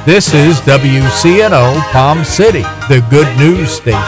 This is WCNO Palm City, the good news station.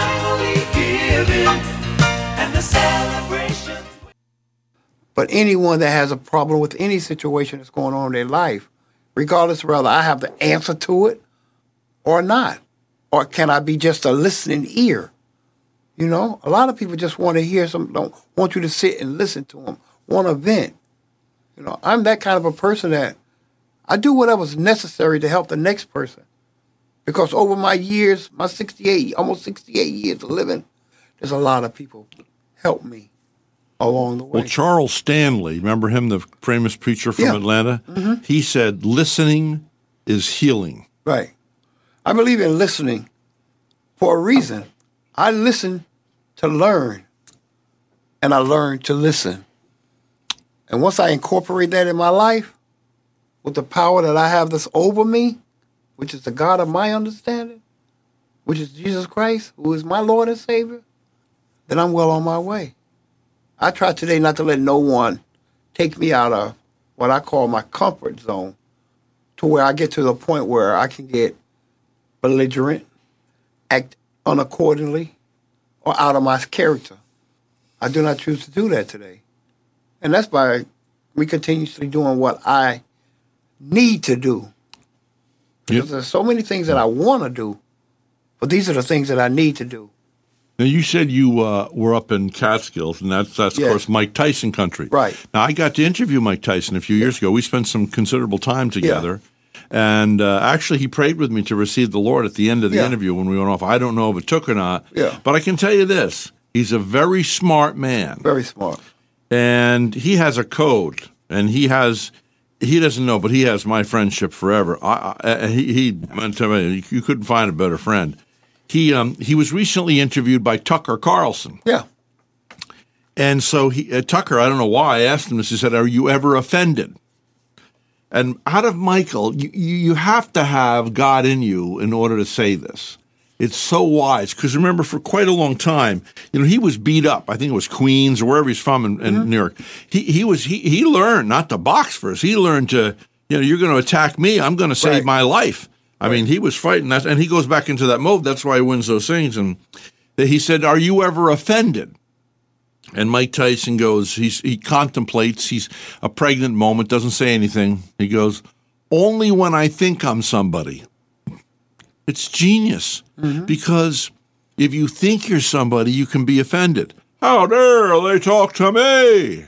But anyone that has a problem with any situation that's going on in their life, regardless of whether I have the answer to it or not, or can I be just a listening ear? You know, a lot of people just want to hear some, don't want you to sit and listen to them, want to vent. You know, I'm that kind of a person that I do whatever's necessary to help the next person. Because over my years, my almost 68 years of living, there's a lot of people help me along the way. Well, Charles Stanley, remember him, the famous preacher from Atlanta? Mm-hmm. He said, listening is healing. Right. I believe in listening for a reason. I listen to learn, and I learn to listen. And once I incorporate that in my life, with the power that I have that's over me, which is the God of my understanding, which is Jesus Christ, who is my Lord and Savior, then I'm well on my way. I try today not to let no one take me out of what I call my comfort zone, to where I get to the point where I can get belligerent, act unaccordingly, or out of my character. I do not choose to do that today. And that's by me continuously doing what I need to do. Because there's so many things that I want to do, but these are the things that I need to do. Now, you said you were up in Catskills, and that's of course, Mike Tyson country. Right. Now, I got to interview Mike Tyson a few years ago. We spent some considerable time together. And actually, he prayed with me to receive the Lord at the end of the interview when we went off. I don't know if it took or not, but I can tell you this. He's a very smart man. Very smart. And he has a code, and he doesn't know, but he has my friendship forever. I'm telling you, you couldn't find a better friend. He was recently interviewed by Tucker Carlson. Yeah. And so Tucker, I don't know why, I asked him this. He said, "Are you ever offended?" And out of Michael, you have to have God in you in order to say this. It's so wise, because remember, for quite a long time, he was beat up. I think it was Queens or wherever he's from in New York. He learned not to box first. He learned to, you're going to attack me, I'm going to save my life. I mean, he was fighting that, and he goes back into that mode. That's why he wins those things. And he said, "Are you ever offended?" And Mike Tyson goes, he contemplates, he's a pregnant moment, doesn't say anything. He goes, "Only when I think I'm somebody." It's genius, because if you think you're somebody, you can be offended. How dare they talk to me?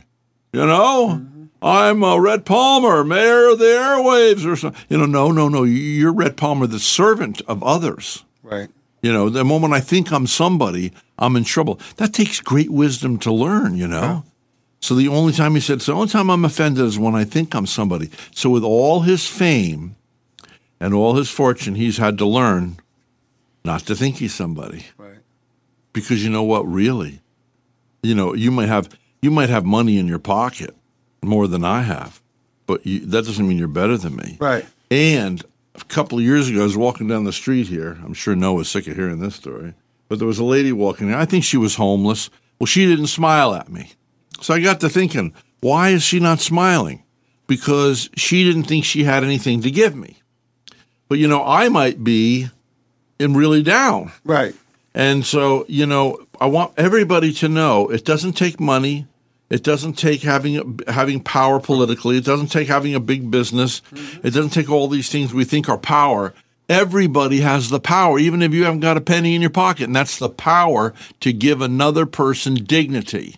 I'm Red Palmer, mayor of the airwaves, or something. No. You're Red Palmer, the servant of others. Right. The moment I think I'm somebody, I'm in trouble. That takes great wisdom to learn, Yeah. So the only time the only time I'm offended is when I think I'm somebody. So with all his fame and all his fortune, he's had to learn not to think he's somebody. Right. Because you know what, really? You might have money in your pocket more than I have, but that doesn't mean you're better than me. Right. And a couple of years ago, I was walking down the street here. I'm sure Noah's sick of hearing this story. But there was a lady walking there. I think she was homeless. Well, she didn't smile at me. So I got to thinking, why is she not smiling? Because she didn't think she had anything to give me. But, I might be really down. Right. And so, I want everybody to know it doesn't take money. It doesn't take having power politically. It doesn't take having a big business. It doesn't take all these things we think are power. Everybody has the power, even if you haven't got a penny in your pocket. And that's the power to give another person dignity,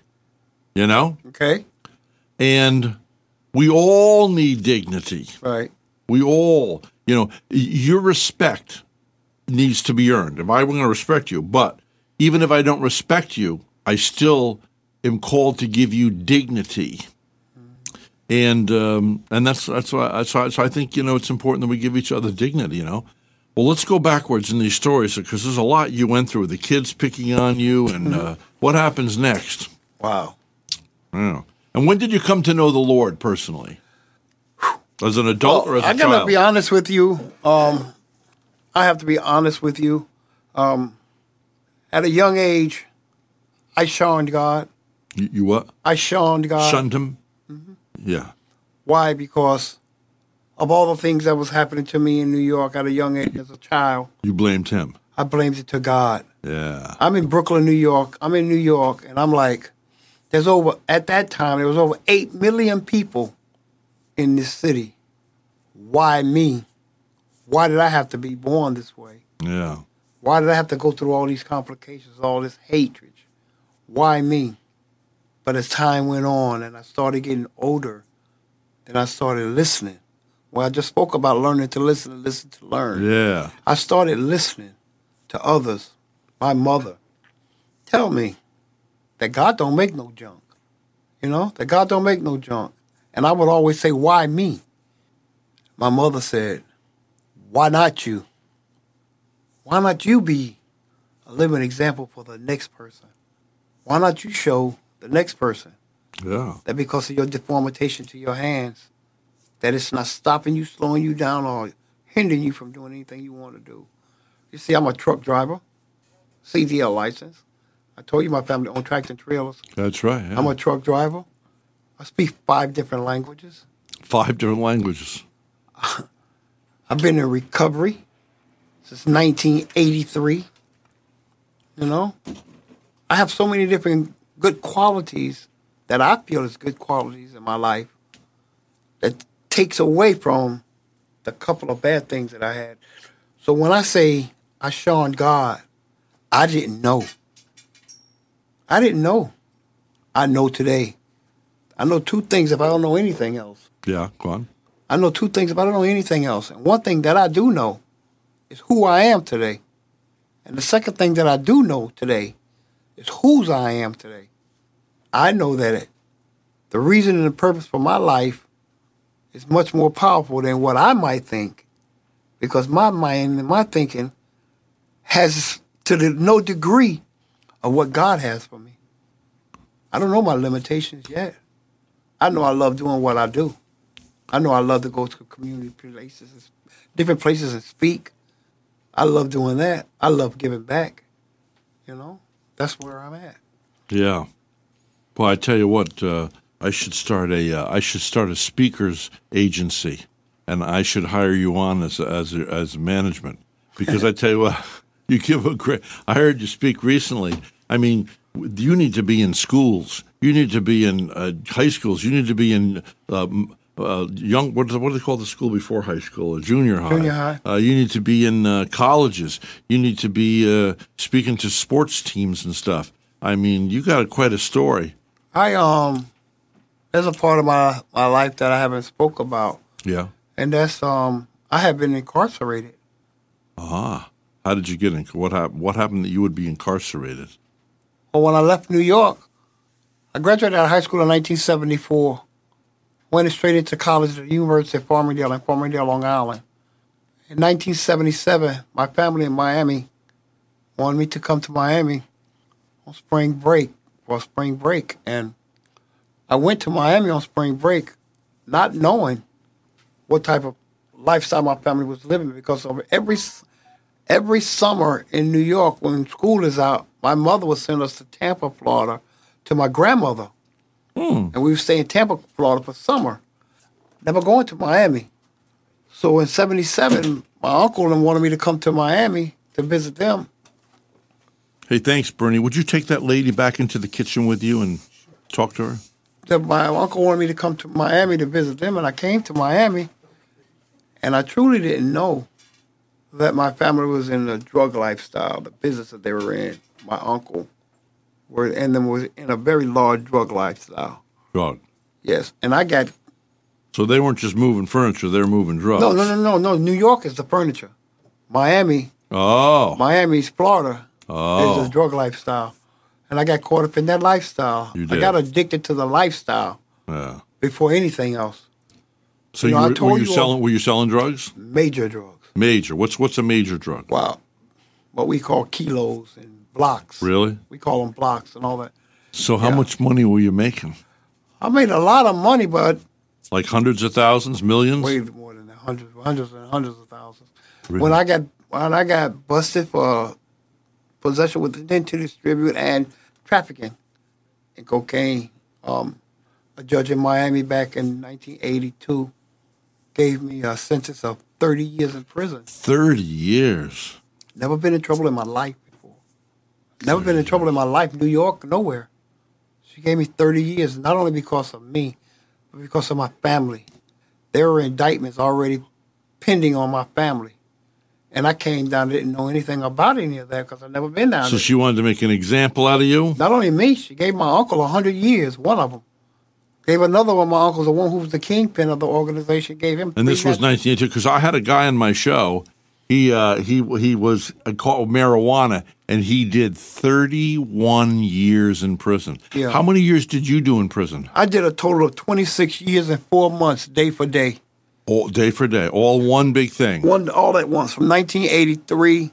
Okay. And we all need dignity. Right. We all, your respect needs to be earned. If I were going to respect you, but even if I don't respect you, I still am called to give you dignity. And that's why I think, it's important that we give each other dignity, Well, let's go backwards in these stories, because there's a lot you went through. The kids picking on you, and what happens next? Wow. Yeah. And when did you come to know the Lord personally? As an adult or as a child? I got to be honest with you. I have to be honest with you. At a young age, I shunned God. You what? I shunned God. Shunned him? Mm-hmm. Yeah. Why? Because of all the things that was happening to me in New York at a young age as a child, You blamed him. I blamed it to God. Yeah. I'm in Brooklyn, New York. I'm in New York, and I'm like, at that time, there was over 8 million people in this city. Why me? Why did I have to be born this way? Yeah. Why did I have to go through all these complications, all this hatred? Why me? But as time went on and I started getting older, then I started listening. Well, I just spoke about learning to listen and listen to learn. Yeah. I started listening to others, my mother, tell me that God don't make no junk. That God don't make no junk. And I would always say, why me? My mother said, why not you? Why not you be a living example for the next person? Why not you show the next person Yeah. that because of your deformation to your hands, that it's not stopping you, slowing you down, or hindering you from doing anything you want to do? You see, I'm a truck driver, CDL license. I told you my family owned tractor and trailers. That's right. Yeah. I'm a truck driver. I speak 5 different languages. 5 different languages. I've been in recovery since 1983. I have so many different good qualities that I feel is good qualities in my life that takes away from the couple of bad things that I had. So when I say I shunned God, I didn't know. I didn't know. I know today. I know 2 things if I don't know anything else. Yeah. Go on. I know 2 things if I don't know anything else. And one thing that I do know is who I am today. And the second thing that I do know today is whose I am today. I know that the reason and the purpose for my life is much more powerful than what I might think, because my mind and my thinking has no degree of what God has for me. I don't know my limitations yet. I know I love doing what I do. I know I love to go to community places, different places and speak. I love doing that. I love giving back. That's where I'm at. Yeah. Well, I tell you what, I should start a speakers agency, and I should hire you on as management, because I tell you what, you give a great. I heard you speak recently. I mean, you need to be in schools. You need to be in high schools. You need to be in young. What do they call the school before high school? Junior high. Junior high. You need to be in colleges. You need to be speaking to sports teams and stuff. I mean, you got quite a story. There's a part of my life that I haven't spoke about, Yeah. and that's I have been incarcerated. Ah. How did you get in? What happened that you would be incarcerated? Well, when I left New York, I graduated out of high school in 1974. Went straight into college at the University of Farmingdale in Farmingdale, Long Island. In 1977, my family in Miami wanted me to come to Miami on spring break, and I went to Miami on spring break, not knowing what type of lifestyle my family was living, because of every summer in New York when school is out, my mother would send us to Tampa, Florida, to my grandmother. And we would stay in Tampa, Florida for summer, never going to Miami. So in 77, my uncle wanted me to come to Miami to visit them. Hey, thanks, Bernie. Would you take that lady back into the kitchen with you and talk to her? My uncle wanted me to come to Miami to visit them, and I came to Miami, and I truly didn't know that my family was in the drug lifestyle, the business that they were in. My uncle was in a very large drug lifestyle. Drug. Yes, and I got... So they weren't just moving furniture; they were moving drugs. No. New York is the furniture. Miami's Florida is the drug lifestyle. And I got caught up in that lifestyle. You did. I got addicted to the lifestyle before anything else. So were you selling drugs? Major drugs. Major. What's a major drug? Wow. What we call kilos and blocks. Really? We call them blocks and all that. So how much money were you making? I made a lot of money, but... Like hundreds of thousands, millions? Way more than that. Hundreds and hundreds of thousands. Really? When I got busted for possession with intent to distribute and trafficking in cocaine, a judge in Miami back in 1982 gave me a sentence of 30 years in prison. 30 years. Never been in trouble in my life before. Never been in trouble in my life, New York, nowhere. She gave me 30 years, not only because of me, but because of my family. There were indictments already pending on my family. And I came down, didn't know anything about any of that because I've never been down So there. she wanted to make an example out of you? Not only me, she gave my uncle 100 years, one of them. Gave another one of my uncles, the one who was the kingpin of the organization, gave him. And this was 1982, because I had a guy on my show. He was called marijuana, and he did 31 years in prison. Yeah. How many years did you do in prison? I did a total of 26 years and 4 months, day for day. All day for day, all one big thing. All at once, from 1983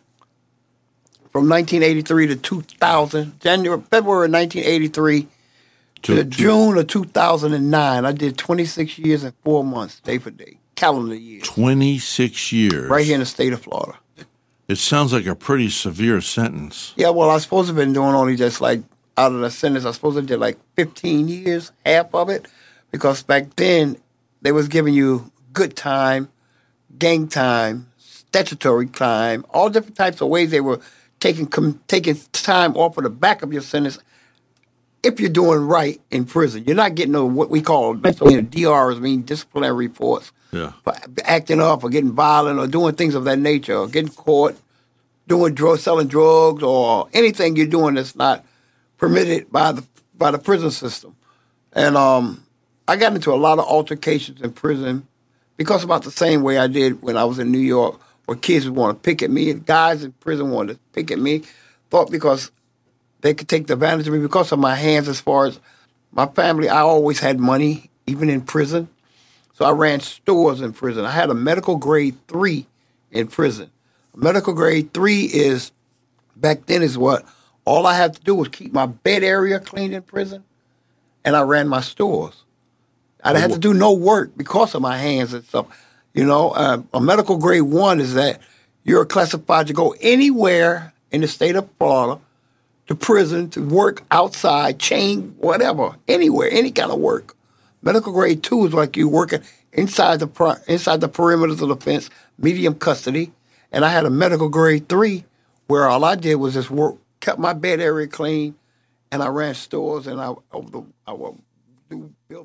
to 2000, February 1983 to June of 2009. I did 26 years and 4 months, day for day, calendar year. 26 years. Right here in the state of Florida. It sounds like a pretty severe sentence. Yeah, well, I was supposed to have been doing only just like, out of the sentence, I was supposed to did like 15 years, half of it, because back then they was giving you good time, gang time, statutory time, all different types of ways they were taking time off of the back of your sentence if you're doing right in prison. You're not getting what we call DRs, mean disciplinary reports, for acting up or getting violent or doing things of that nature or getting caught doing selling drugs or anything you're doing that's not permitted by the prison system. And I got into a lot of altercations in prison because about the same way I did when I was in New York, where kids would want to pick at me, and guys in prison wanted to pick at me, thought because they could take advantage of me because of my hands as far as my family. I always had money, even in prison. So I ran stores in prison. I had a medical grade 3 in prison. A medical grade 3 is, back then is what, all I had to do was keep my bed area clean in prison, and I ran my stores. I had to do no work because of my hands and stuff. You know, a medical grade 1 is that you're classified to go anywhere in the state of Florida to prison to work outside, chain, whatever, anywhere, any kind of work. Medical grade 2 is like you working inside the perimeters of the fence, medium custody. And I had a medical grade 3 where all I did was just work, kept my bed area clean, and I ran stores, and I would build.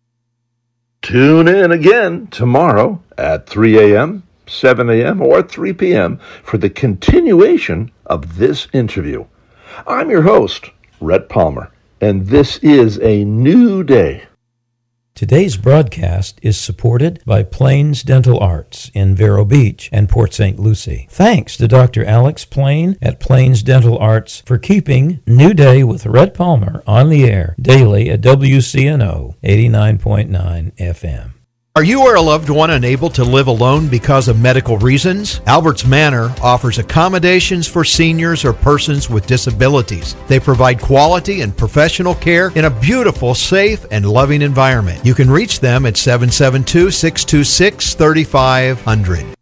Tune in again tomorrow at 3 a.m., 7 a.m., or 3 p.m. for the continuation of this interview. I'm your host, Rhett Palmer, and this is a new day. Today's broadcast is supported by Plains Dental Arts in Vero Beach and Port St. Lucie. Thanks to Dr. Alex Plain at Plains Dental Arts for keeping New Day with Rhett Palmer on the air daily at WCNO 89.9 FM. Are you or a loved one unable to live alone because of medical reasons? Albert's Manor offers accommodations for seniors or persons with disabilities. They provide quality and professional care in a beautiful, safe, and loving environment. You can reach them at 772-626-3500.